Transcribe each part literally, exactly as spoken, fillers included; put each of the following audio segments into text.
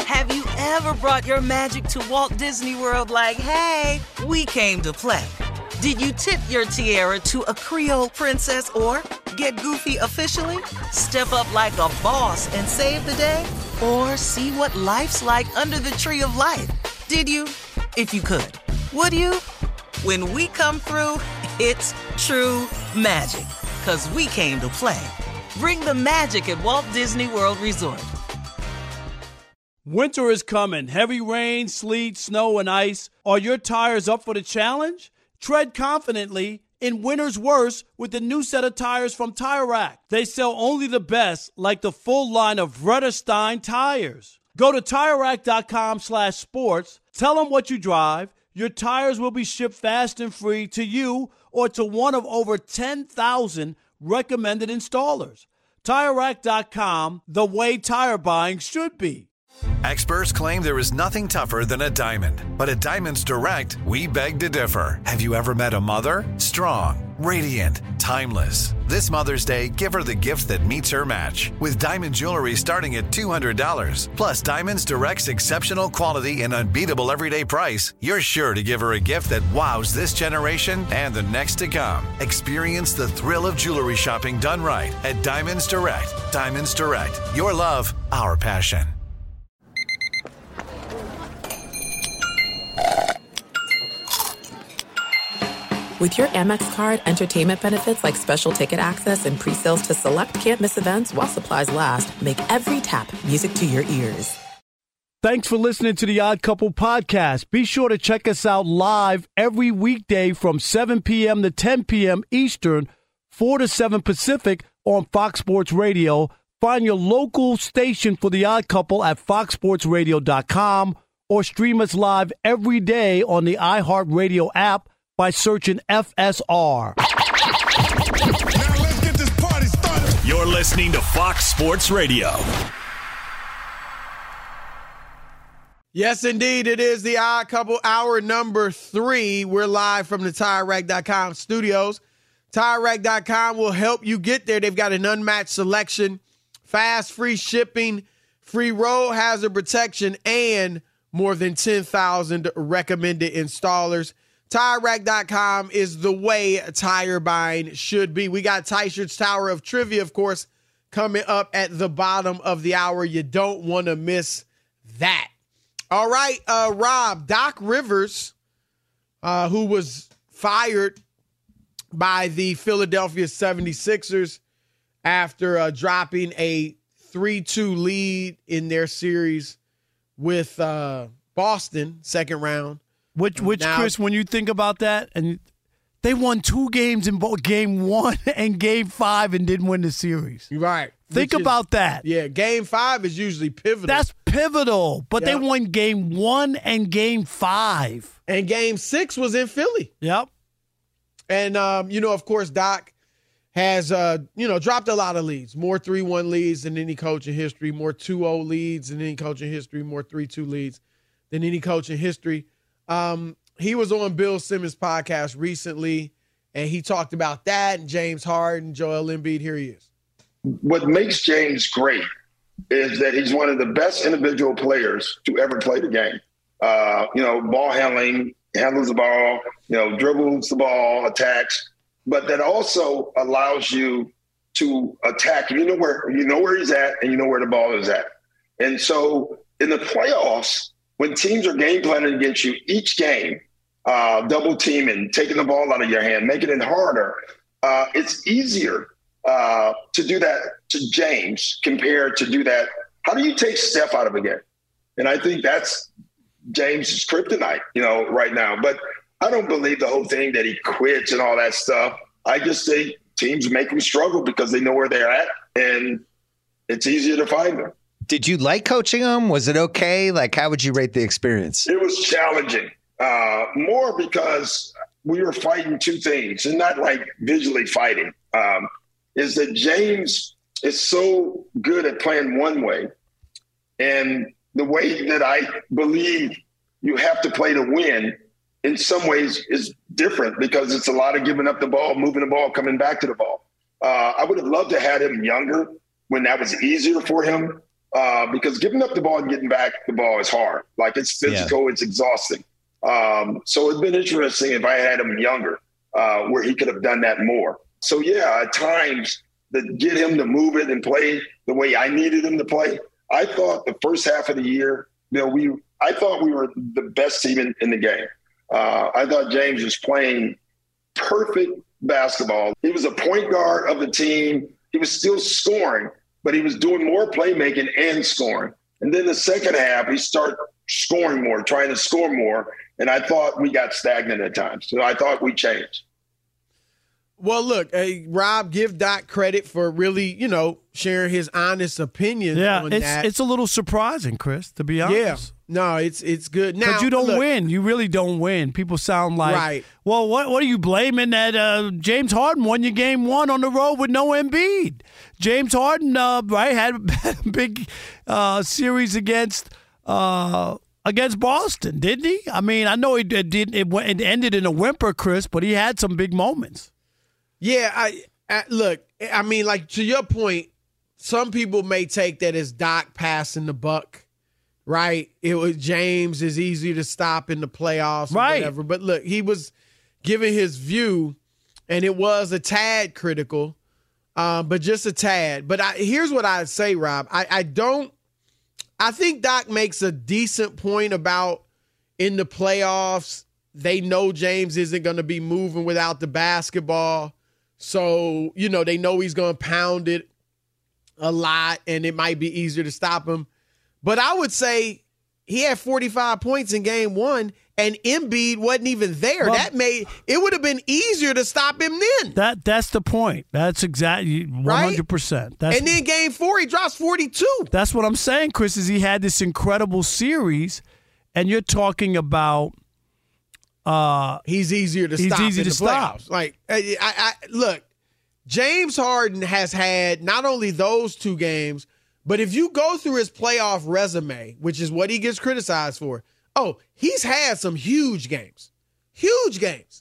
Have you ever brought your magic to Walt Disney World like, hey, we came to play? Did you tip your tiara to a Creole princess or get goofy officially? Step up like a boss and save the day? Or see what life's like under the tree of life? Did you? If you could. Would you? When we come through, it's true magic. 'Cause we came to play. Bring the magic at Walt Disney World Resort. Winter is coming. Heavy rain, sleet, snow, and ice. Are your tires up for the challenge? Tread confidently in winter's worst with the new set of tires from Tire Rack. They sell only the best, like the full line of Vredestein tires. Go to TireRack.com slash sports. Tell them what you drive. Your tires will be shipped fast and free to you or to one of over ten thousand recommended installers. Tire Rack dot com, the way tire buying should be. Experts claim there is nothing tougher than a diamond. But at Diamonds Direct, we beg to differ. Have you ever met a mother? Strong, radiant, timeless. This Mother's Day, give her the gift that meets her match. With diamond jewelry starting at two hundred dollars. Plus Diamonds Direct's exceptional quality and unbeatable everyday price, you're sure to give her a gift that wows this generation and the next to come. Experience the thrill of jewelry shopping done right at Diamonds Direct. Diamonds Direct. Your love, our passion. With your Amex card, entertainment benefits like special ticket access and pre-sales to select can't-miss events while supplies last make every tap music to your ears. Thanks for listening to the Odd Couple podcast. Be sure to check us out live every weekday from seven p.m. to ten p.m. Eastern, four to seven Pacific on Fox Sports Radio. Find your local station for the Odd Couple at fox sports radio dot com or stream us live every day on the iHeartRadio app by searching F S R. Now let's get this party started. You're listening to Fox Sports Radio. Yes, indeed. It is the Odd Couple, hour number three. We're live from the Tire Rack dot com studios. Tire Rack dot com will help you get there. They've got an unmatched selection, fast, free shipping, free road hazard protection, and more than ten thousand recommended installers. Tire Rack dot com is the way tire buying should be. We got Tyshird's Tower of Trivia, of course, coming up at the bottom of the hour. You don't want to miss that. All right, uh, Rob, Doc Rivers, uh, who was fired by the Philadelphia seventy-sixers after uh, dropping a three two lead in their series with uh, Boston, second round. Which, which now, Chris, when you think about that, and they won two games in both game one and game five and didn't win the series. Right. Think Which about is, that. Yeah, game five is usually pivotal. That's pivotal. But yep. they won game one and game five. And game six was in Philly. Yep. And, um, you know, of course, Doc has, uh, you know, dropped a lot of leads. More three one leads than any coach in history. More two oh leads than any coach in history. More three two leads than any coach in history. Um, he was on Bill Simmons' podcast recently, and he talked about that and James Harden, Joel Embiid. Here he is. What makes James great is that he's one of the best individual players to ever play the game. Uh, you know, ball handling, handles the ball, you know, dribbles the ball, attacks, but that also allows you to attack. You know where you know where he's at, and you know where the ball is at. And so in the playoffs, when teams are game planning against you each game, uh, double teaming, taking the ball out of your hand, making it harder, uh, it's easier uh, to do that to James compared to do that. How do you take Steph out of a game? And I think that's James's kryptonite, you know, right now. But I don't believe the whole thing that he quits and all that stuff. I just think teams make him struggle because they know where they're at, and it's easier to find them. Did you like coaching him? Was it okay? Like, how would you rate the experience? It was challenging, uh, more because we were fighting two things, and not like visually fighting, um, is that James is so good at playing one way, and the way that I believe you have to play to win in some ways is different because it's a lot of giving up the ball, moving the ball, coming back to the ball. Uh, I would have loved to have had him younger when that was easier for him. uh, because giving up the ball and getting back the ball is hard. Like, it's physical, yeah. It's exhausting. Um, so it's been interesting if I had him younger, uh, where he could have done that more. So, yeah, at times to get him to move it and play the way I needed him to play, I thought the first half of the year, you know, we I thought we were the best team in, in the game. Uh, I thought James was playing perfect basketball. He was a point guard of the team. He was still scoring, but he was doing more playmaking and scoring. And then the second half, he started scoring more, trying to score more. And I thought we got stagnant at times. So I thought we changed. Well, look, hey, Rob, give Doc credit for really, you know, sharing his honest opinion yeah, on it's, that. it's a little surprising, Chris, to be honest. Yeah. No, it's it's good. Now, because you don't look, win. You really don't win. People sound like, right. well, what what are you blaming that uh, James Harden won your game one on the road with no Embiid? James Harden, uh, right, had a big uh, series against uh, against Boston, didn't he? I mean, I know it, it did. It, went, it ended in a whimper, Chris, but he had some big moments. Yeah, I, I look. I mean, like, to your point, some people may take that as Doc passing the buck. Right, it was James is easy to stop in the playoffs, or right? Whatever. But look, he was giving his view, and it was a tad critical, um, but just a tad. But I, here's what I say, Rob. I, I don't. I think Doc makes a decent point about in the playoffs they know James isn't going to be moving without the basketball, so you know they know he's going to pound it a lot, and it might be easier to stop him. But I would say he had forty-five points in game one, and Embiid wasn't even there. Well, that made it would have been easier to stop him then. That that's the point. That's exactly one hundred percent. Right? And then game four, he drops forty-two. That's what I'm saying, Chris, is he had this incredible series, and you're talking about uh, he's easier to he's stop easy in to the stop. playoffs. Like I, I, I look, James Harden has had not only those two games, but if you go through his playoff resume, which is what he gets criticized for, oh, he's had some huge games, huge games.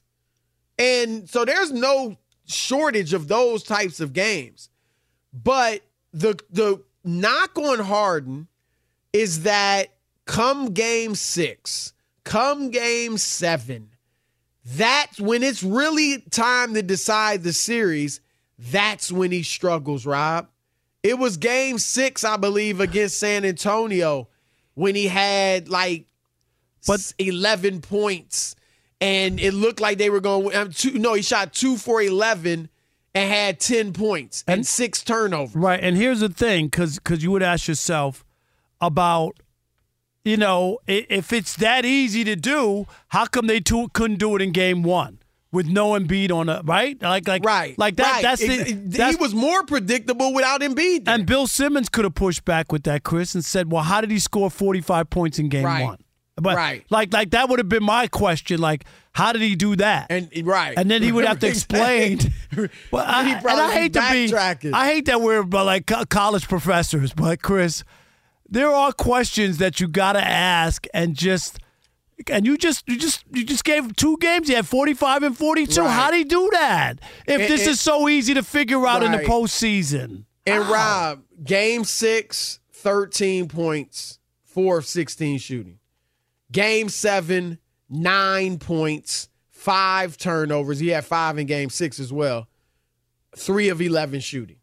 And so there's no shortage of those types of games. But the the knock on Harden is that come game six, come game seven, that's when it's really time to decide the series. That's when he struggles, Rob. It was game six, I believe, against San Antonio when he had like but, eleven points, and it looked like they were going um, two, no, he shot two for eleven and had ten points and, and six turnovers. Right, and here's the thing, because because you would ask yourself about, you know, if it's that easy to do, how come they two couldn't do it in game one? With no Embiid on it, right? Like, like, right, like that. Right. That's the. It, that's, he was more predictable without Embiid there. And Bill Simmons could have pushed back with that, Chris, and said, "Well, how did he score forty-five points in game right. one?" But right. like, like that would have been my question. Like, how did he do that? And right, and then he would have to explain. But I, and I hate to be. I hate that we're like college professors, but Chris, there are questions that you got to ask, and just. And you just you just you just gave two games. You had forty-five and forty-two. Right. How do you do that? If and, this and, is so easy to figure out right. in the postseason. And Ow. Rob, game six, thirteen points, four of sixteen shooting. Game seven, nine points, five turnovers. He had five in game six as well. Three of eleven shooting.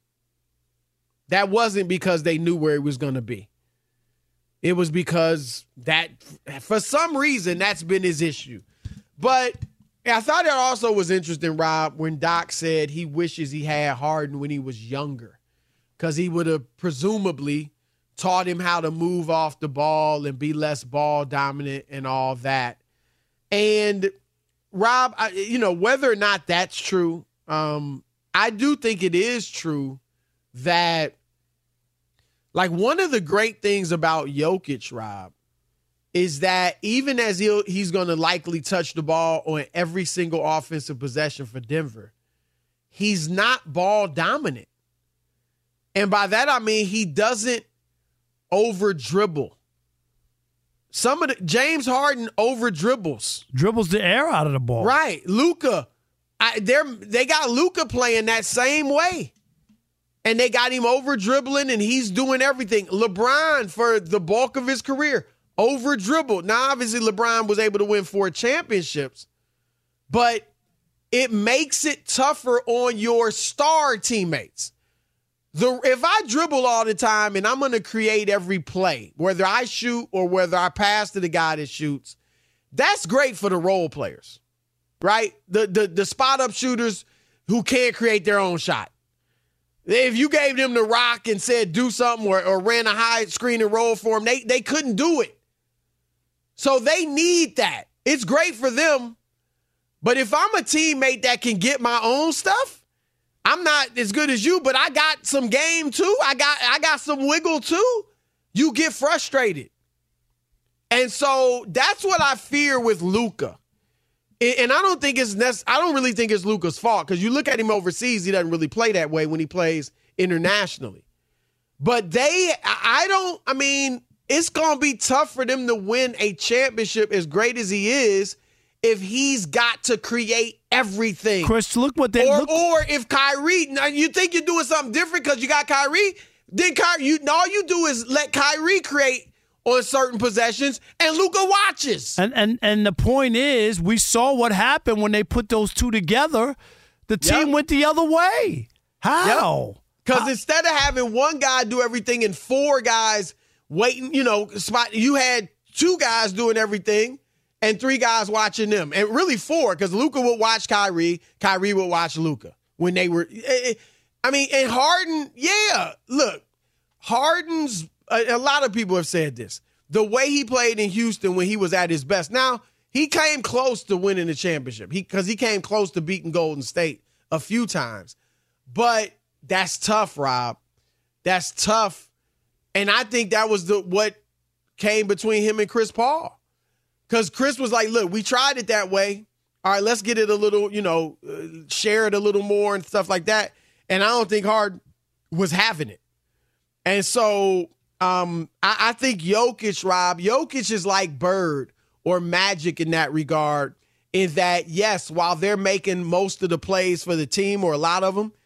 That wasn't because they knew where he was going to be. It was because that, for some reason, that's been his issue. But I thought it also was interesting, Rob, when Doc said he wishes he had Harden when he was younger, because he would have presumably taught him how to move off the ball and be less ball dominant and all that. And, Rob, I, you know, whether or not that's true, um, I do think it is true that, like, one of the great things about Jokic, Rob, is that even as he'll, he's going to likely touch the ball on every single offensive possession for Denver, he's not ball dominant. And by that, I mean he doesn't over dribble. Some of the James Harden over dribbles. Dribbles the air out of the ball. Right. Luka. I, they're, they got Luka playing that same way. and they got him over dribbling, and he's doing everything. LeBron, for the bulk of his career, over dribbled. Now, obviously, LeBron was able to win four championships, but it makes it tougher on your star teammates. The, if I dribble all the time and I'm going to create every play, whether I shoot or whether I pass to the guy that shoots, that's great for the role players, right? The the the spot-up shooters who can't create their own shot. If you gave them the rock and said do something or, or ran a high screen and roll for them, they, they couldn't do it. So they need that. It's great for them. But if I'm a teammate that can get my own stuff, I'm not as good as you, but I got some game too. I got I got some wiggle too. You get frustrated. And so that's what I fear with Luka. And I don't think it's nec- I don't really think it's Luka's fault, because you look at him overseas, he doesn't really play that way when he plays internationally. But they, I don't, I mean, it's going to be tough for them to win a championship as great as he is if he's got to create everything. Chris, look what they or, look. Or if Kyrie, now you think you're doing something different because you got Kyrie, then Kyrie, you, all you do is let Kyrie create on certain possessions, and Luka watches. And and and the point is, we saw what happened when they put those two together. The team Yep. went the other way. How? Because instead of having one guy do everything and four guys waiting, you know, spot, you had two guys doing everything and three guys watching them. And really four, because Luka would watch Kyrie, Kyrie would watch Luka when they were. I mean, and Harden, yeah, look, Harden's. A, a lot of people have said this. The way he played in Houston when he was at his best. Now, he came close to winning the championship because he, he came close to beating Golden State a few times. But that's tough, Rob. That's tough. And I think that was the what came between him and Chris Paul. Because Chris was like, look, we tried it that way. All right, let's get it a little, you know, uh, share it a little more and stuff like that. And I don't think Harden was having it. And so um, I, I think Jokic, Rob, Jokic is like Bird or Magic in that regard, in that, yes, while they're making most of the plays for the team, or a lot of them,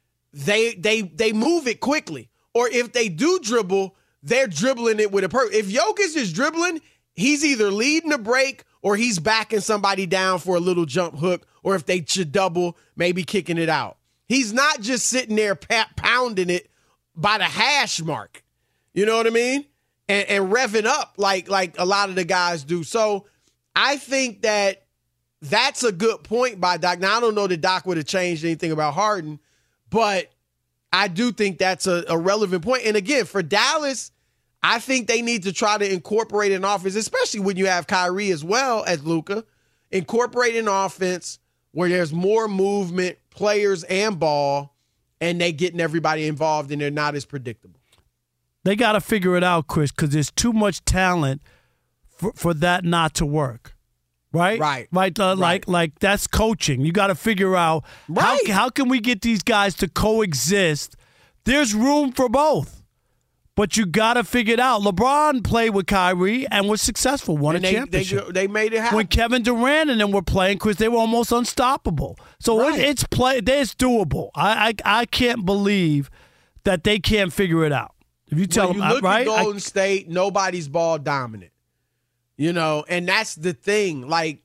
they they they move it quickly. Or if they do dribble, they're dribbling it with a purpose. If Jokic is dribbling, he's either leading a break or he's backing somebody down for a little jump hook, or if they should double, maybe kicking it out. He's not just sitting there pa- pounding it by the hash mark. You know what I mean? And, and revving up like, like a lot of the guys do. So I think that that's a good point by Doc. Now, I don't know that Doc would have changed anything about Harden, but I do think that's a, a relevant point. And again, for Dallas, I think they need to try to incorporate an offense, especially when you have Kyrie as well as Luka, incorporate an offense where there's more movement, players and ball, and they getting everybody involved and they're not as predictable. They got to figure it out, Chris, because there's too much talent for, for that not to work. Right? Right. Right. Uh, right. Like, like that's coaching. You got to figure out right. how, how can we get these guys to coexist. There's room for both. But you got to figure it out. LeBron played with Kyrie and was successful, won and a they, championship. They, they made it happen. When Kevin Durant and them were playing, Chris, they were almost unstoppable. So right. it, it's play. It's doable. I, I I can't believe that they can't figure it out. If you tell when them, you look right? at Golden I, State, nobody's ball dominant. You know, and that's the thing. Like,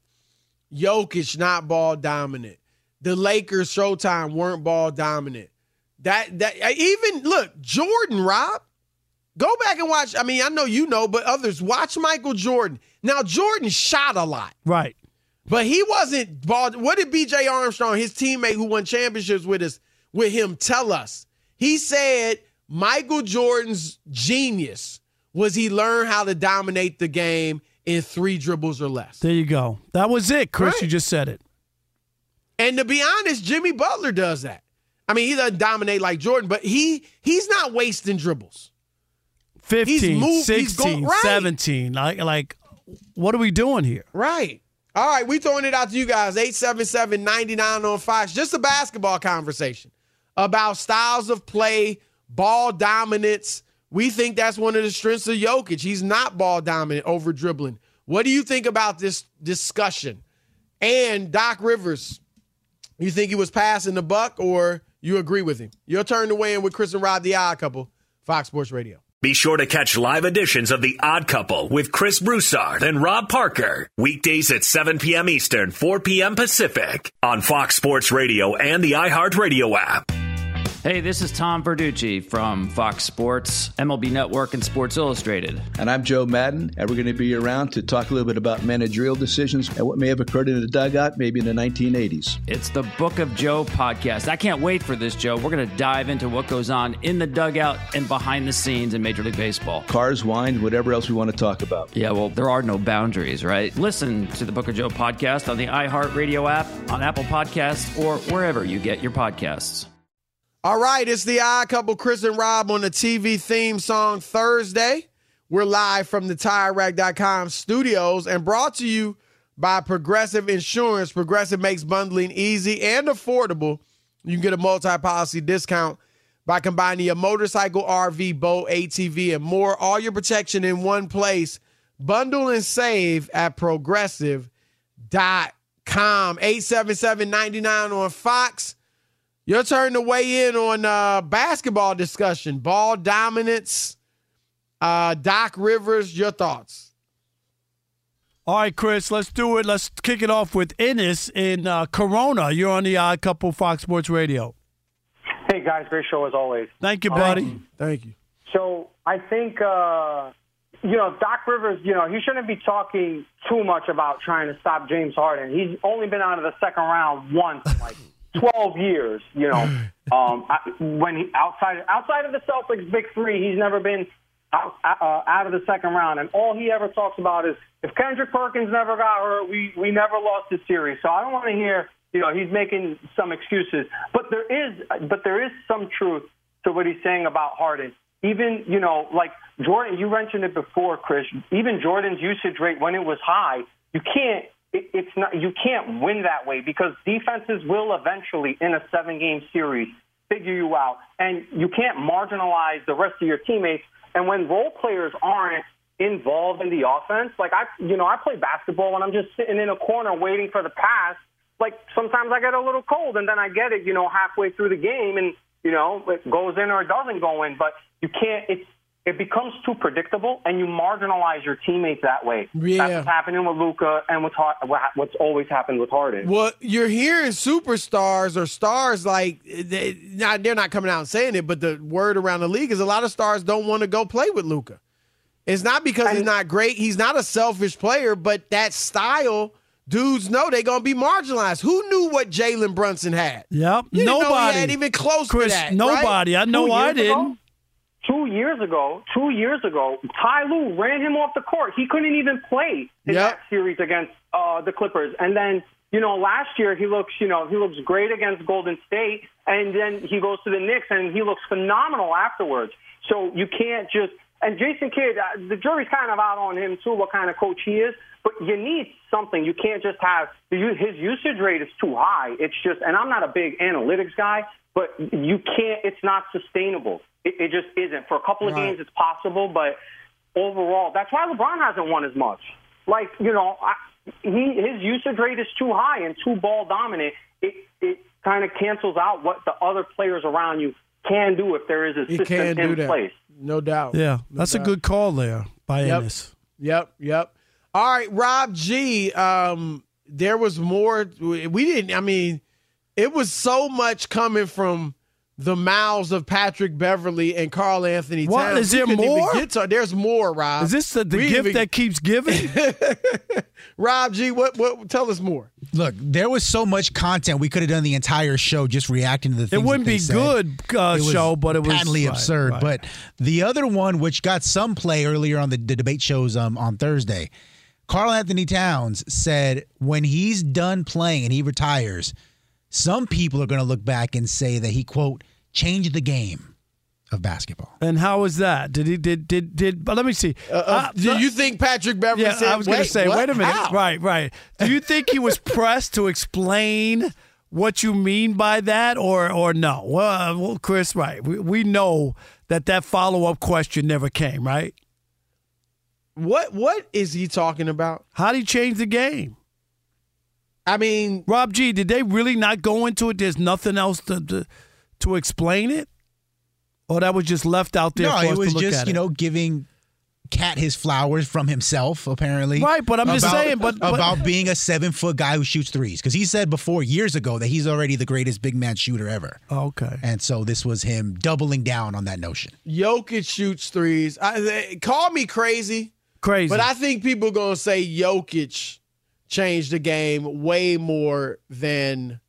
Jokic not ball dominant. The Lakers, Showtime weren't ball dominant. That that even look, Jordan, Rob. Go back and watch. I mean, I know you know, but others watch Michael Jordan. Now, Jordan shot a lot. Right. But he wasn't ball. What did B J Armstrong, his teammate who won championships with us, with him, tell us? He said Michael Jordan's genius was he learned how to dominate the game in three dribbles or less. There you go. That was it, Chris. Right. You just said it. And to be honest, Jimmy Butler does that. I mean, he doesn't dominate like Jordan, but he he's not wasting dribbles. fifteen, moved, sixteen, right. seventeen. Like, like, what are we doing here? Right. All right, we throwing it out to you guys. eight seven seven, nine nine on Fox. Just a basketball conversation about styles of play, ball dominance. We think that's one of the strengths of Jokic. He's not ball dominant over dribbling. What do you think about this discussion? And Doc Rivers, you think he was passing the buck, or you agree with him. Your turn to weigh in with Chris and Rob, the Odd Couple, Fox Sports Radio. Be sure to catch live editions of The Odd Couple with Chris Broussard and Rob Parker. Weekdays at seven p.m. Eastern, four p.m. Pacific on Fox Sports Radio and the iHeartRadio app. Hey, this is Tom Verducci from Fox Sports, M L B Network, and Sports Illustrated. And I'm Joe Madden, and we're going to be around to talk a little bit about managerial decisions and what may have occurred in the dugout maybe in the nineteen eighties. It's the Book of Joe podcast. I can't wait for this, Joe. We're going to dive into what goes on in the dugout and behind the scenes in Major League Baseball. Cars, wine, whatever else we want to talk about. Yeah, well, there are no boundaries, right? Listen to the Book of Joe podcast on the iHeartRadio app, on Apple Podcasts, or wherever you get your podcasts. All right, it's the Odd Couple, Chris and Rob on the T V theme song Thursday. We're live from the Tire Rack dot com studios and brought to you by Progressive Insurance. Progressive makes bundling easy and affordable. You can get a multi-policy discount by combining your motorcycle, R V, boat, A T V, and more. All your protection in one place. Bundle and save at progressive dot com. eight seven seven, nine nine on Fox. Your turn to weigh in on uh, basketball discussion, ball dominance, uh, Doc Rivers, your thoughts. All right, Chris, let's do it. Let's kick it off with Ennis in uh, Corona. You're on the Odd Couple, Fox Sports Radio. Hey, guys, great show as always. Thank you, buddy. Um, Thank you. So I think, uh, you know, Doc Rivers, you know, he shouldn't be talking too much about trying to stop James Harden. He's only been out of the second round once in like twelve years, you know. Um, I, when he outside outside of the Celtics' big three, he's never been out, uh, out of the second round. And all he ever talks about is if Kendrick Perkins never got hurt, we we never lost the series. So I don't want to hear, you know, he's making some excuses. But there is, but there is some truth to what he's saying about Harden. Even, you know, like Jordan, you mentioned it before, Chris. Even Jordan's usage rate when it was high, you can't. It, it's not. You can't win that way because defenses will eventually, in a seven-game series, figure you out, and you can't marginalize the rest of your teammates. And when role players aren't involved in the offense, like I, you know, I play basketball and I'm just sitting in a corner waiting for the pass. Like sometimes I get a little cold, and then I get it, you know, halfway through the game, and you know, it goes in or it doesn't go in. But you can't. It's It becomes too predictable, and you marginalize your teammates that way. Yeah. That's what's happening with Luka and with, what's always happened with Harden. Well, you're hearing superstars or stars like they, not, they're not coming out and saying it, but the word around the league is a lot of stars don't want to go play with Luka. It's not because and, he's not great. He's not a selfish player, but that style, dudes know they're going to be marginalized. Who knew what Jalen Brunson had? Yep. You nobody. Didn't know he had even close Chris, to that. Nobody. Right? I know I didn't. Ago? Two years ago, two years ago, Ty Lue ran him off the court. He couldn't even play in yep. that series against uh, the Clippers. And then, you know, last year he looks, you know, he looks great against Golden State, and then he goes to the Knicks and he looks phenomenal afterwards. So you can't just – and Jason Kidd, uh, the jury's kind of out on him too, what kind of coach he is. But you need something. You can't just have – his usage rate is too high. It's just – and I'm not a big analytics guy, but you can't – it's not sustainable. It, it just isn't. For a couple of right. games, it's possible, but overall, that's why LeBron hasn't won as much. Like, you know, I, he his usage rate is too high and too ball dominant. It it kind of cancels out what the other players around you can do if there is a he system in that. place. No doubt. Yeah, no that's doubt. a good call there by yep. Ennis. Yep, yep. All right, Rob G, um, there was more. We didn't, I mean, it was so much coming from the mouths of Patrick Beverley and Karl Anthony Towns. What, is there more? To, there's more, Rob. Is this the, the gift even... that keeps giving? Rob G, what, what? Tell us more. Look, there was so much content we could have done the entire show just reacting to the things. It wouldn't that they be said. good uh, it was show, but it was patently right, absurd. Right. But the other one, which got some play earlier on the, the debate shows um, on Thursday, Karl Anthony Towns said when he's done playing and he retires, some people are going to look back and say that he, quote, changed the game of basketball. And how was that? Did he did did did? But let me see. Uh, uh, do you think Patrick Beverley yeah, said? I was going to say. What? Wait a minute. How? Right, right. Do you think he was pressed to explain what you mean by that, or or no? Well, uh, well Chris, right. We we know that that follow up question never came. Right. What what is he talking about? How did he change the game? I mean, Rob G, did they really not go into it? There's nothing else to to, to explain it? Or that was just left out there no, for us it was to look just, at you it? know, giving Cat his flowers from himself, apparently. Right, but I'm just about, saying. But, but About being a seven-foot guy who shoots threes. Because he said before, years ago, that he's already the greatest big man shooter ever. Okay. And so this was him doubling down on that notion. Jokic shoots threes. I, they, call me crazy. Crazy. But I think people are going to say Jokic changed the game way more than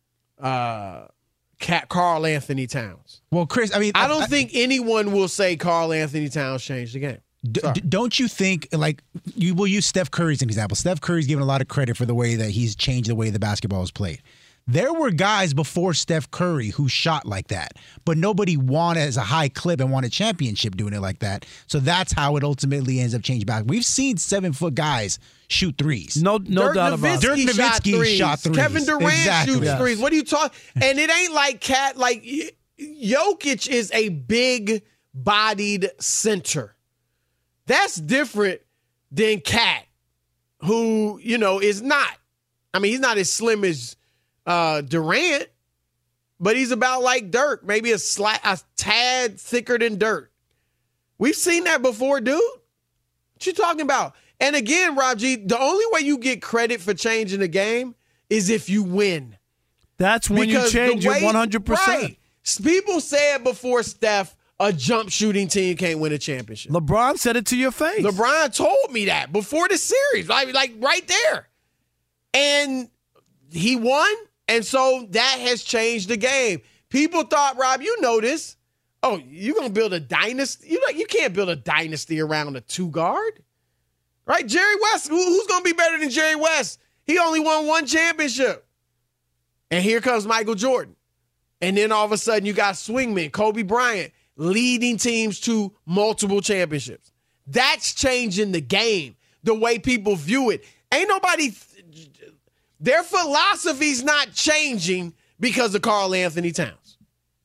uh, Cat, Karl Anthony Towns. Well, Chris, I mean, I don't I, think anyone will say Karl Anthony Towns changed the game. D- d- don't you think, like, you will use Steph Curry as an example. Steph Curry's given a lot of credit for the way that he's changed the way the basketball is played. There were guys before Steph Curry who shot like that, but nobody won as a high clip and won a championship doing it like that. So that's how it ultimately ends up changing back. We've seen seven-foot guys shoot threes. No, no Dirk doubt Nowitzki about it. Dirk shot Nowitzki threes. shot threes. Kevin Durant Exactly. shoots Yes. threes. What are you talking? And it ain't like Cat. Like Jokic is a big-bodied center. That's different than Cat, who, you know, is not. I mean, he's not as slim as uh, Durant, but he's about like Dirk, maybe a slight, a tad thicker than Dirk. We've seen that before, dude. What you talking about? And again, Rob G, the only way you get credit for changing the game is if you win. That's when Because you change the way- it one hundred percent. Right. People said before Steph, a jump shooting team can't win a championship. LeBron said it to your face. LeBron told me that before the series, like, like right there. And he won, and so that has changed the game. People thought, Rob, you know this. Oh, you're going to build a dynasty? You know, you can't build a dynasty around a two-guard. Right? Jerry West, who, who's going to be better than Jerry West? He only won one championship. And here comes Michael Jordan. And then all of a sudden you got swingmen, Kobe Bryant, leading teams to multiple championships. That's changing the game, the way people view it. Ain't nobody, their philosophy's not changing because of Karl Anthony Towns.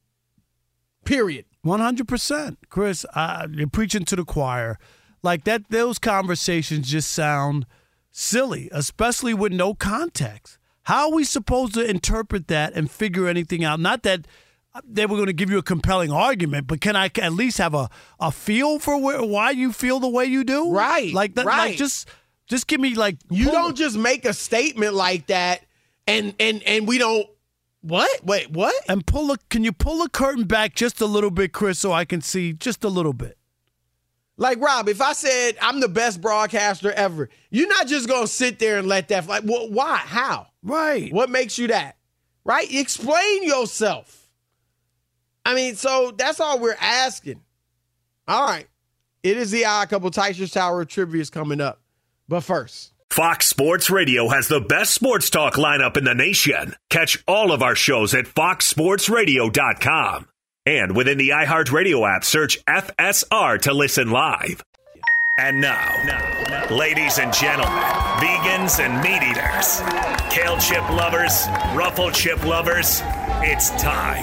Period. one hundred percent. Chris, uh, you're preaching to the choir. Like that, those conversations just sound silly, especially with no context. How are we supposed to interpret that and figure anything out? Not that they were going to give you a compelling argument, but can I at least have a, a feel for where, why you feel the way you do? Right. Like that. Right. Like just, just give me like You pull- don't just make a statement like that and and and we don't. What? Wait, what? And pull a. Can you pull the curtain back just a little bit, Chris, so I can see just a little bit? Like, Rob, if I said I'm the best broadcaster ever, you're not just going to sit there and let that fly. Well, why? How? Right. What makes you that? Right? Explain yourself. I mean, so that's all we're asking. All right. It is the Odd Couple. Teicher's Tower Trivia is coming up. But first, Fox Sports Radio has the best sports talk lineup in the nation. Catch all of our shows at fox sports radio dot com. And within the iHeartRadio app, search F S R to listen live. And now, now, ladies and gentlemen, vegans and meat eaters, kale chip lovers, ruffle chip lovers, it's time.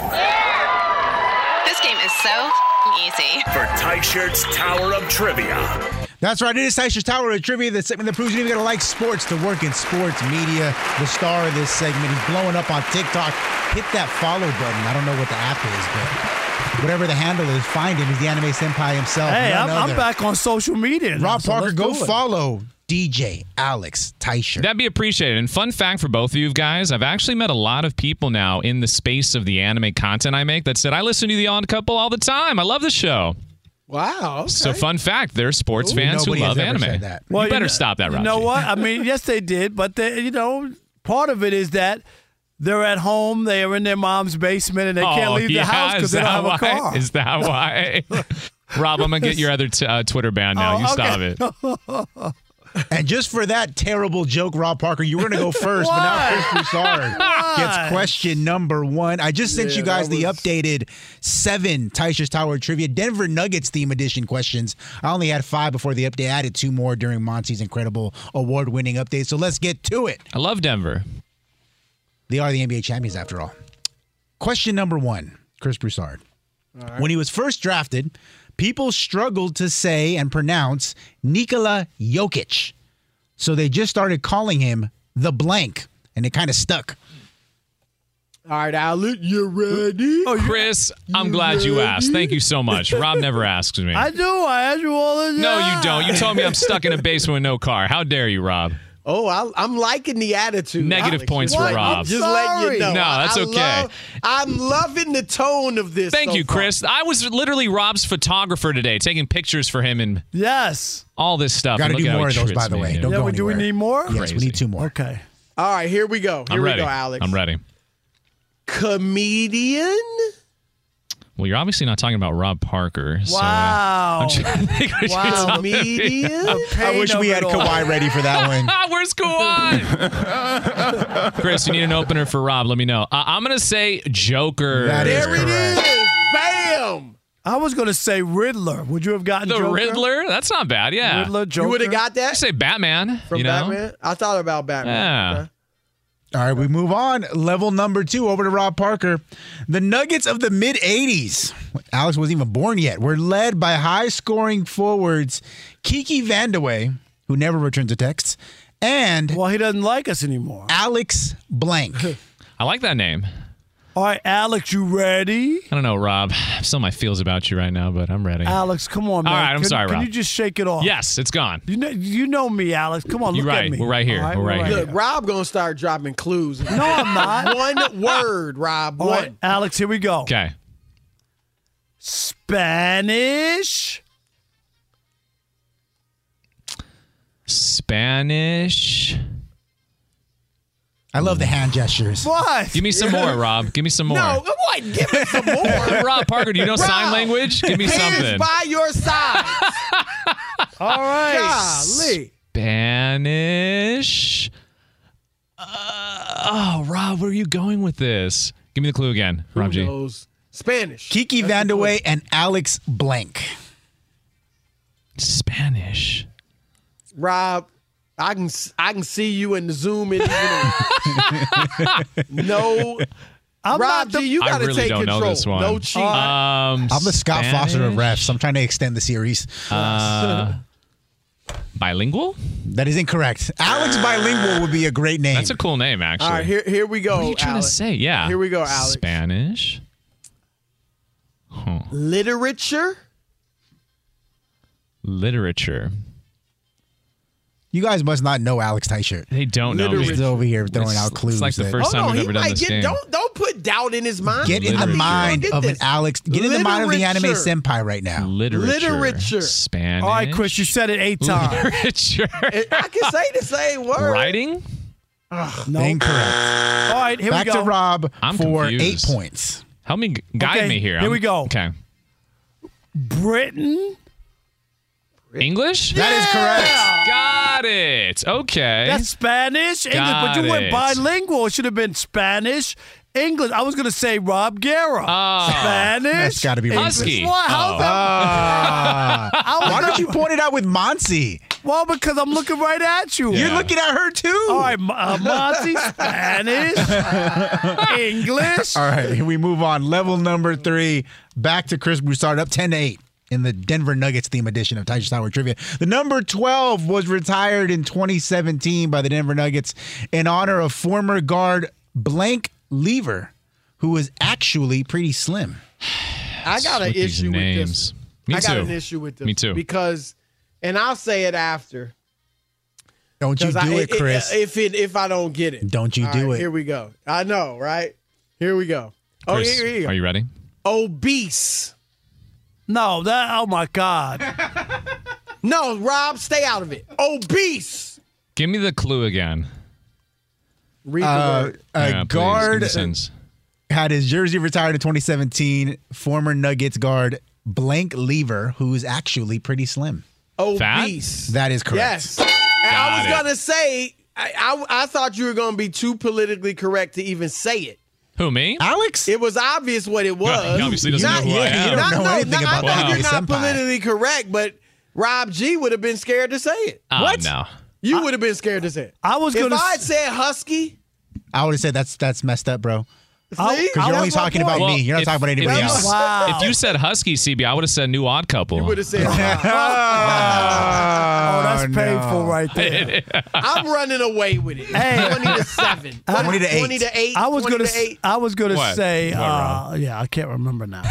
This game is so easy. For Teichert's Tower of Trivia. That's right. It is Teichert's Tower of Trivia, the segment that proves you even got to like sports to work in sports media. The star of this segment. He's blowing up on TikTok. Hit that follow button. I don't know what the app is, but whatever the handle is, find him. He's the anime senpai himself. Hey, None I'm, I'm other. back on social media. now, Rob so Parker, let's go do it. follow D J Alex Teicher. That'd be appreciated. And fun fact for both of you guys, I've actually met a lot of people now in the space of the anime content I make that said, I listen to The Odd Couple all the time. I love the show. wow. Okay. So fun fact, there's sports Ooh, fans who nobody has love ever anime. said that. you Well, better know- stop that, You Raji. know what? I mean, yes, they did, but they, you know, part of it is that they're at home, they are in their mom's basement, and they can't Oh, leave the yeah, house is because they don't that have a why? car. Is that why? Rob, I'm going to get your other t- uh, Twitter ban now. Oh, you okay. stop it. And just for that terrible joke, Rob Parker, you were going to go first, but now Chris Broussard gets question number one. I just sent Yeah, you guys that the was- updated seven Teicher's Tower Trivia Denver Nuggets theme edition questions. I only had five before the update. I added two more during Monty's incredible award-winning update. So let's get to it. I love Denver. They are the N B A champions, after all. Question number one, Chris Broussard. When he was first drafted, people struggled to say and pronounce Nikola Jokic. So they just started calling him the blank, and it kind of stuck. All right, Alec, you ready? Oh, Chris, I'm glad you asked. Thank you so much. Rob never asks me. I do. I ask you all the time. No, you don't. You told me I'm stuck in a basement with no car. How dare you, Rob? Oh, I, I'm liking the attitude. Negative Alex. points What? for Rob. I'm just letting you know. No, that's I okay. Love, I'm loving the tone of this. Thank so you, far. Chris. I was literally Rob's photographer today, taking pictures for him and yes, all this stuff. Got to And do look at how more he of those, treats by the me, way. dude. Don't yeah, go we, do we anywhere. need more? Yes, we need two more. Okay. All right, here we go. Here I'm we ready. go, Alex. I'm ready. Comedian? Well, you're obviously not talking about Rob Parker. So, uh, Wow. I'm trying to think what you're Wow. talking Comedian? A I pain wish of we it had all. Kawhi ready for that one. Where's Kawhi? Chris, you need an opener for Rob. Let me know. Uh, I'm going to say Joker. That is There it correct. is. Bam. I was going to say Riddler. Would you have gotten The Joker? Riddler? That's not bad, yeah. Riddler, Joker. You would have got I that say Batman. from you know? Batman? I thought about Batman. Yeah. Okay. All right, we move on. Level number two over to Rob Parker. The Nuggets of the mid eighties. Alex wasn't even born yet. Were led by high-scoring forwards Kiki Vandeweghe, who never returns a text, and Well, he doesn't like us anymore. Alex Blank. I like that name. All right, Alex, you ready? I don't know, Rob. I'm still my feels about you right now, but I'm ready. Alex, come on, man. All right, I'm can, sorry, Can Rob. you just shake it off? Yes, it's gone. You know, you know me, Alex. Come on, You're look right. at me. We're right here. All We're right here. Look, Rob gonna start dropping clues. No, I'm not. One word, Rob. All One. right, Alex, here we go. Okay. Spanish. Spanish. I love the hand gestures. What? Give me some more, Rob. Give me some more. No, what? Give me some more. Rob Parker, do you know Rob, sign language? Give me hands something. by your side. All right. Golly. Spanish. Uh, oh, Rob, where are you going with this? Give me the clue again, Who Rob G. knows? Spanish. Kiki That's the Vandeweghe and Alex Blank. Spanish. Rob, I can I can see you in the Zoom in. no, I'm Rob not the, G, you I got to really take don't know control. this one. No cheating. Um, I'm the Scott Foster of Spanish? refs. I'm trying to extend the series. Uh, bilingual? That is incorrect. Alex Bilingual would be a great name. That's a cool name, actually. All right, here here we go. What are you trying Alex. to say? Yeah. Here we go, Alex. Spanish. Huh. Literature. Literature. You guys must not know Alex Teichert. They don't know He's me. over here throwing It's- out clues. It's like the that- first Oh time no, we've he ever done might this get. game. Don't don't put doubt in his mind. Get in the I think you're gonna mind get of an this. Alex. Get in the mind of the anime Literature. senpai right now. Literature. Literature. Spanish. all right, Chris, you said it eight times. Literature. I can say the same word. Writing? No. Incorrect. All right, here Back we go. to Rob I'm for confused. eight points. Help me, guide Okay, me here. here I'm- we go. Okay. Britain. English? That is correct. Got it. Okay. That's Spanish, English, Got but you went it. bilingual. It should have been Spanish, English. I was going to say Rob Guerra. Oh. Spanish. That's gotta be English. Husky. Why? How's Oh. that? Ah. I was Why gonna- don't you point it out with Monsi? Well, because I'm looking right at you. Yeah. You're looking at her too. All right, uh, Monty, Spanish, English. All right, here we move on. Level number three. Back to Chris Broussard, up ten to eight in the Denver Nuggets theme edition of Teichert Tower Trivia. The number twelve was retired in twenty seventeen by the Denver Nuggets in honor of former guard Blank Lever, who was actually pretty slim. I got an With these issue with names. this. Me I got too. an issue with this. Me too. Because, and I'll say it after. Don't you do I, it, Chris. If it if I don't get it, Don't you All do right, it. Here we go. I know, right? Here we go. Oh, Chris, here, here you are go. you ready? Obese. No, that. Oh my God. No, Rob, stay out of it. Obese. Give me the clue again. Read the Uh, word. a Yeah, please, give guard me sense. had his jersey retired in twenty seventeen. Former Nuggets guard Blank Lever, who's actually pretty slim. Obese. That is correct. Yes. And I was it. gonna say, I, I I thought you were gonna be too politically correct to even say it. Who, me? Alex? It was obvious what it was. He obviously doesn't Not- know who I yeah, you am. don't know no, anything no, about I the know you're Nuggets not Empire. politically correct, but Rob G would have been scared to say it. Oh, What? no. You would have been scared to say it. I was If gonna I s- had said husky, I would have said that's that's messed up, bro. See? Because you're only That's my talking about point. me. You're not if- talking about anybody if you, else. Wow. If you said Husky, C B, I would have said New Odd Couple. You would have said, Oh, that's no. painful right there. I'm running away with it. Hey. twenty to seven. twenty to eight. twenty to eight. I was twenty gonna. to eight. I was gonna What? say. What, Rob? uh, yeah, I can't remember now.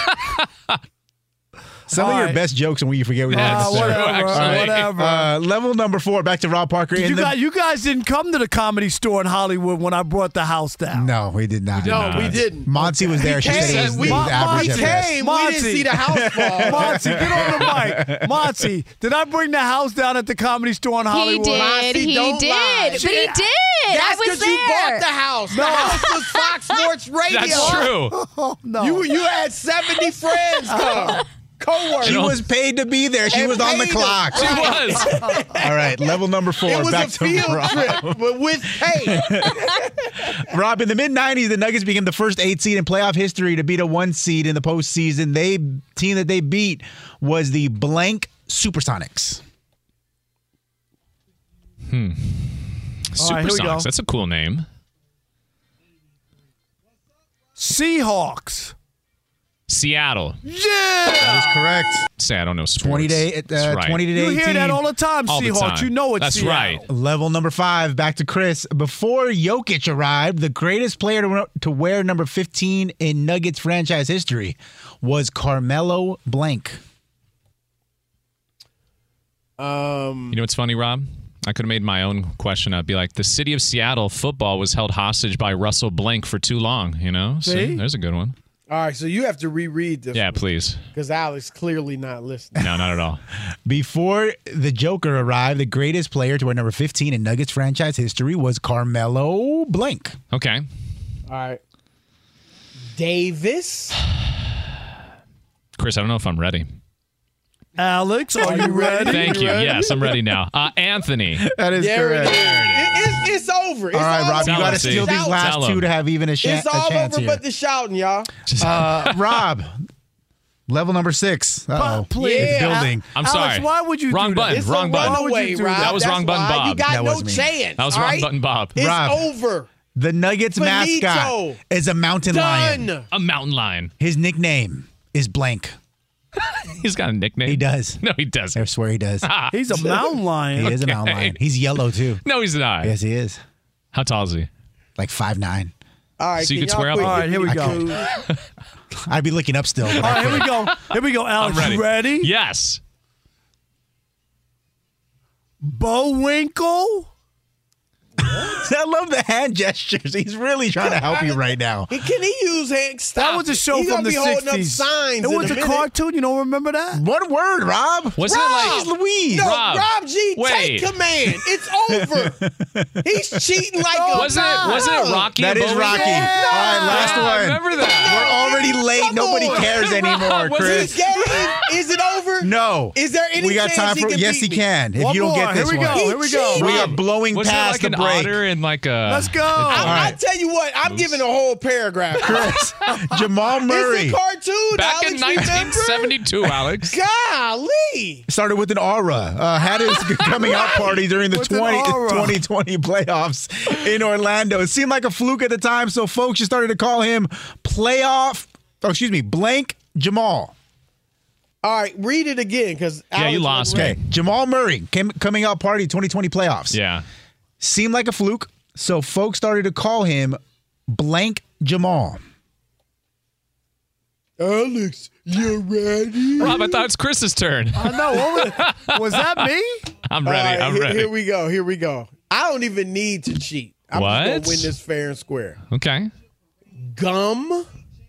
Some All of your right. best jokes and when you forget what you had Uh, to say. whatever. actually. Whatever. Uh, level number four, back to Rob Parker. Did in you, the, guys, you guys didn't come to the Comedy Store in Hollywood when I brought the house down. No, we did not. did No, not. we didn't. Monty was there. She He said it was came. the We- average He at best. came. We didn't see the house fall. Monty, get on the mic. Monty, did I bring the house down at the Comedy Store in He Hollywood? did. Monty, he don't did. lie. But he did. That's I was because there. you bought the house. The house was Fox Sports Radio. That's true. Oh, no. You you had seventy friends come. Co-workers. She was paid to be there. She And was on the paid clock. to- She was. All right, level number four. It was back a to field Rob. trip, but with pay. Rob, in the mid nineties, the Nuggets became the first eight seed in playoff history to beat a one seed in the postseason. They team that they beat was the blank Supersonics. Hmm. All right, here we go. Supersonics. That's a cool name. Seahawks. Seattle. Yeah. That is correct. Say I don't know sports. Twenty to eight, uh, That's right. twenty to You eighteen. hear that all the time, All the Seahawks. time. You know it's That's Seattle. right. Level number five, back to Chris. Before Jokic arrived, the greatest player to, to wear number fifteen in Nuggets franchise history was Carmelo Blank. Um, You know what's funny, Rob? I could have made my own question up. Be like, the city of Seattle football was held hostage by Russell Blank for too long. You know? See? There's a good one. all right, so you have to reread this. Yeah, please. Because Alex clearly not listening. No, not at all. Before the Joker arrived, the greatest player to wear number fifteen in Nuggets franchise history was Carmelo Blank. Okay. All right. Davis. Chris, I don't know if I'm ready. Alex, are you ready? Thank you. ready? Yes, I'm ready now. Uh, Anthony. That is There it correct. is. It- it's, it's over. It's All right, Rob, you Tell got him, to see. steal these Tell last him. two to have even a, shan- It's a all chance over here. but the shouting, y'all. Uh, Rob, level number six. Uh-oh. Please. It's Yeah. building. I'm Alex, sorry. why would you Wrong do that? button. It's Wrong a button. runaway, you do Rob. that? That was That's wrong button, why. Bob. You got That no was me. chance. That was all wrong right? button, Bob. It's Rob. over. The Nuggets Finito. mascot is a mountain lion. Done. A mountain lion. His nickname is Blank. He's got a nickname. He does. No, he doesn't. I swear he does. He's a mountain lion. He is a mountain Okay. lion. He's yellow, too. No, he's not. Yes, he is. How tall is he? Like five nine. All right. So you can could swear y'all up? quit All right, here we giving go. me clues? I'd be looking up still. but All I right, here we couldn't. go. Here we go, Alex. I'm ready. You ready? Yes. Bowinkle? I love the hand gestures. He's really trying to help you right now. He- Can he use hand? Stop That was a it. show He from gonna the be holding up sixties. signs It in was a a minute. cartoon. You don't remember that? One word, Rob. Wasn't it like Jeez Louise. No, Rob, Rob, G, wait. take command. It's over. He's cheating like a Wasn't it? Wasn't it Rocky? That and is Bowie? Rocky. Yeah. All right, last Yeah, I one. remember that. We're already late. Come Nobody on. cares anymore, Was Chris. He game. Is it over? No. Is there any We got chance time he for. can Yes, beat he me? can. If One you don't more. get this Here we one, go. Here we go. He we are Rob, blowing Wasn't past it like the an break. otter and like a? Let's go. I, I right. tell you what, I'm giving a whole paragraph. Chris, Jamal Murray It's a cartoon. Back Alex, in nineteen seventy-two, Alex. Golly. started with an aura. Uh, had his coming out party during the With an twenty, aura. twenty twenty playoffs in Orlando. It seemed like a fluke at the time, so folks just started to call him playoff. Oh, excuse me, blank Jamal. All right, read it again because Yeah, you lost me. Okay, Jamal Murray came, coming out party twenty twenty playoffs. Yeah. Seemed like a fluke, so folks started to call him blank Jamal. Alex, you ready? Rob, I thought it's Chris's turn. I know. What was, was that me? I'm All ready. right, I'm here, ready. Here we go. Here we go. I don't even need to cheat. I'm What? just gonna win this fair and square. Okay. Gum.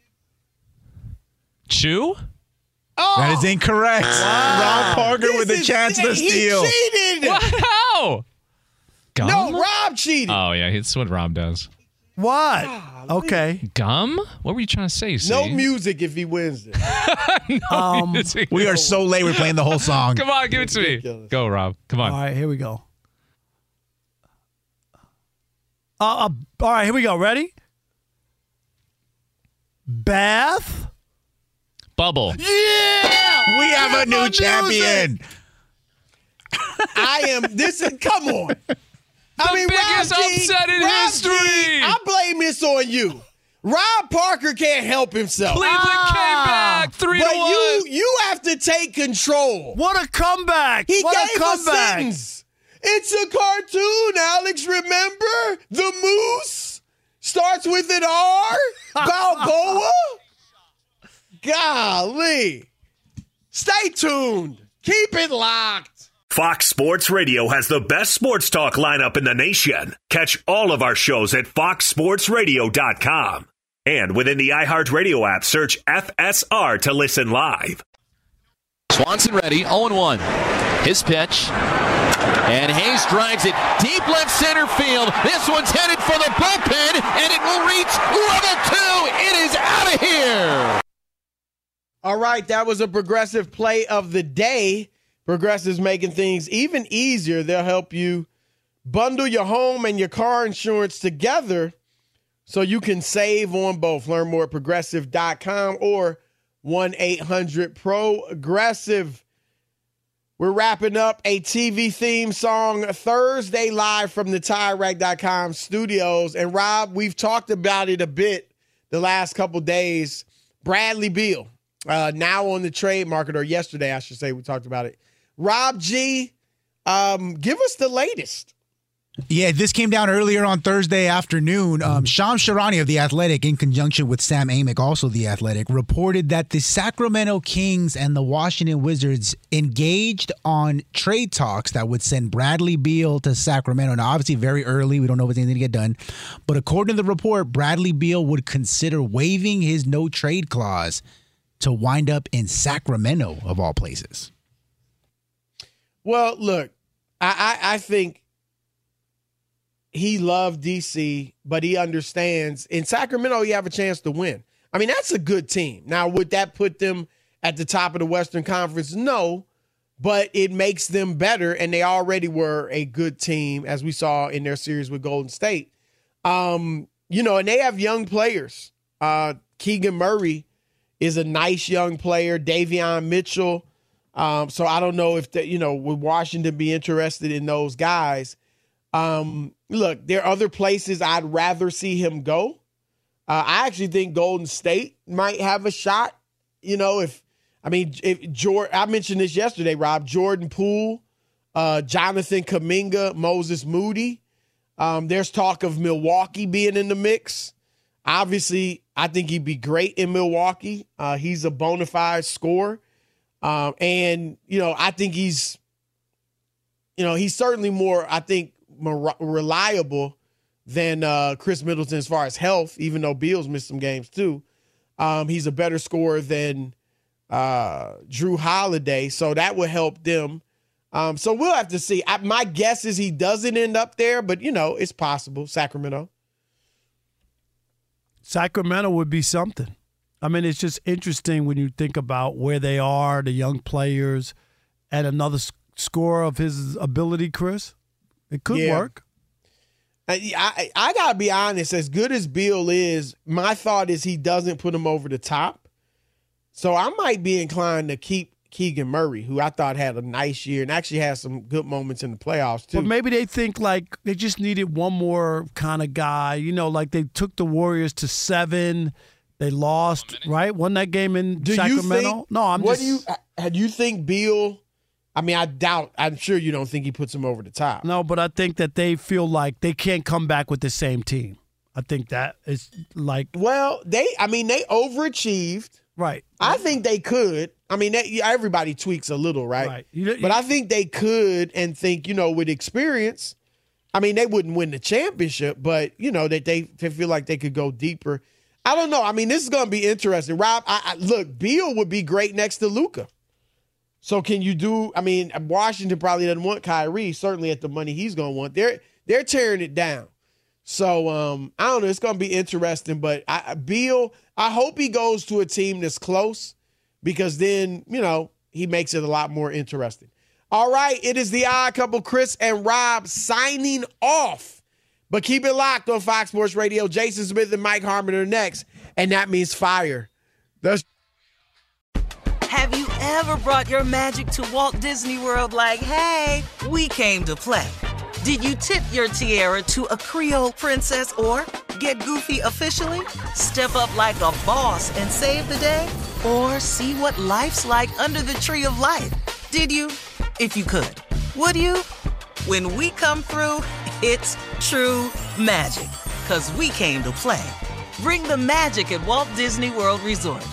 Chew? Oh, That is incorrect. Rob Parker this with a is- chance to he steal. cheated. How? Gum? No, Rob cheated. Oh, yeah. It's what Rob does. What? Okay. Gum? What were you trying to say, C? No music if he wins it. Um, We are so late. We're playing the whole song. Come on, give it to me. Go, Rob. Come on. all right, here we go. Uh, uh, all right, here we go. Ready? Bath? Bubble. Yeah! We have a new Music. champion. I am. This is. Come on. I The mean, biggest Rob G, upset in Rob history. G, I blame this on you. Rob Parker can't help himself. Cleveland ah, came back three but to one. you you have to take control. What a comeback! He what gave a comeback! A sentence. It's a cartoon, Alex. Remember the moose starts with an R. Balboa. Golly, stay tuned. Keep it locked. Fox Sports Radio has the best sports talk lineup in the nation. Catch all of our shows at fox sports radio dot com. And within the iHeartRadio app, search F S R to listen live. Swanson ready, oh and one. His pitch. And Hayes drives it deep left center field. This one's headed for the bullpen, and it will reach level two. It is out of here. All right, that was a Progressive play of the day. Progressive's making things even easier. They'll help you bundle your home and your car insurance together so you can save on both. Learn more at progressive dot com or one eight hundred progressive. We're wrapping up a T V theme song Thursday live from the tire rack dot com studios. And, Rob, we've talked about it a bit the last couple days. Bradley Beal, uh, now on the trade market, or yesterday, I should say, we talked about it. Rob G, um, give us the latest. Yeah, this came down earlier on Thursday afternoon. Um, Shams Charania of The Athletic, in conjunction with Sam Amick, also The Athletic, reported that the Sacramento Kings and the Washington Wizards engaged on trade talks that would send Bradley Beal to Sacramento. Now, obviously, very early. We don't know if anything to get done. But according to the report, Bradley Beal would consider waiving his no-trade clause to wind up in Sacramento, of all places. Well, look, I, I, I think he loved D C, but he understands in Sacramento you have a chance to win. I mean, that's a good team. Now, would that put them at the top of the Western Conference? No, but it makes them better, and they already were a good team, as we saw in their series with Golden State. Um, you know, and they have young players. Uh, Keegan Murray is a nice young player. Davion Mitchell. Um, so I don't know if, the, you know, would Washington be interested in those guys? Um, look, there are other places I'd rather see him go. Uh, I actually think Golden State might have a shot. You know, if I mean, if Jordan, I mentioned this yesterday, Rob, Jordan Poole, uh, Jonathan Kuminga, Moses Moody. Um, there's talk of Milwaukee being in the mix. Obviously, I think he'd be great in Milwaukee. Uh, he's a bona fide scorer. Um, and, you know, I think he's, you know, he's certainly more, I think, more reliable than uh, Chris Middleton as far as health, even though Beal's missed some games too. Um, he's a better scorer than uh, Drew Holiday, so that would help them. Um, so we'll have to see. I, my guess is he doesn't end up there, but, you know, it's possible. Sacramento. Sacramento would be something. I mean, it's just interesting when you think about where they are, the young players, and another score of his ability, Chris. It could yeah. work. I, I, I got to be honest. As good as Beal is, my thought is he doesn't put him over the top. So I might be inclined to keep Keegan Murray, who I thought had a nice year and actually had some good moments in the playoffs, too. But maybe they think, like, they just needed one more kind of guy. You know, like they took the Warriors to seven. They lost, right? Won that game in do Sacramento. You think, no, I'm what just. Do you, do you think Beal? I mean, I doubt. I'm sure you don't think he puts him over the top. No, but I think that they feel like they can't come back with the same team. I think that is like. Well, they. I mean, they overachieved. Right. I think they could. I mean, they, everybody tweaks a little, right? Right. You, you, but I think they could, and think, you know, with experience. I mean, they wouldn't win the championship, but you know that they, they feel like they could go deeper. I don't know. I mean, this is going to be interesting. Rob, I, I, look, Beal would be great next to Luka. So can you do – I mean, Washington probably doesn't want Kyrie, certainly at the money he's going to want. They're they're tearing it down. So, um, I don't know. It's going to be interesting. But I, Beal, I hope he goes to a team that's close because then, you know, he makes it a lot more interesting. All right, it is the Odd Couple, Chris and Rob signing off. But keep it locked on Fox Sports Radio. Jason Smith and Mike Harmon are next, and that means fire. That's- Have you ever brought your magic to Walt Disney World like, hey, we came to play? Did you tip your tiara to a Creole princess or Get goofy officially? Step up like a boss and save the day? Or see what life's like under the tree of life? Did you? If you could. Would you? When we come through, it's true magic. 'Cause we came to play. Bring the magic at Walt Disney World Resort.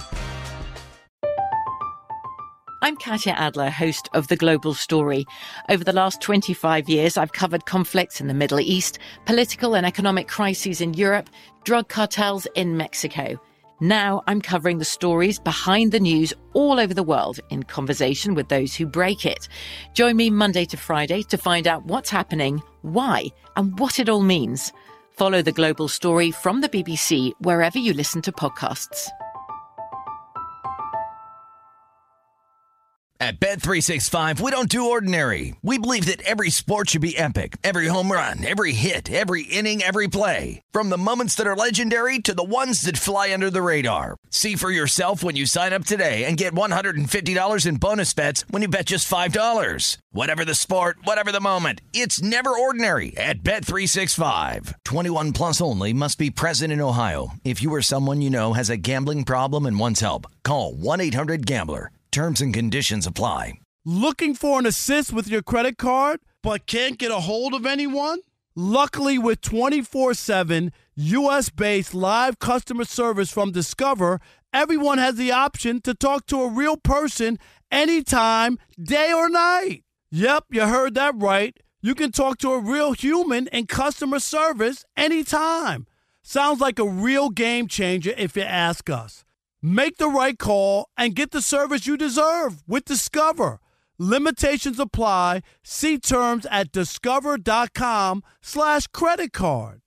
I'm Katya Adler, host of The Global Story. Over the last twenty-five years, I've covered conflicts in the Middle East, political and economic crises in Europe, drug cartels in Mexico. Now I'm covering the stories behind the news all over the world in conversation with those who break it. Join me Monday to Friday to find out what's happening, why, and what it all means. Follow The Global Story from the B B C wherever you listen to podcasts. At Bet three sixty-five, we don't do ordinary. We believe that every sport should be epic. Every home run, every hit, every inning, every play. From the moments that are legendary to the ones that fly under the radar. See for yourself when you sign up today and get one hundred fifty dollars in bonus bets when you bet just five dollars. Whatever the sport, whatever the moment, it's never ordinary at Bet three sixty-five. twenty-one plus only. Must be present in Ohio. If you or someone you know has a gambling problem and wants help, call one eight hundred gambler. Terms and conditions apply. Looking for an assist with your credit card, but can't get a hold of anyone? Luckily, with twenty-four seven U S-based live customer service from Discover, everyone has the option to talk to a real person anytime, day or night. Yep, you heard that right. You can talk to a real human in customer service anytime. Sounds like a real game changer if you ask us. Make the right call and get the service you deserve with Discover. Limitations apply. See terms at discover.com slash credit card.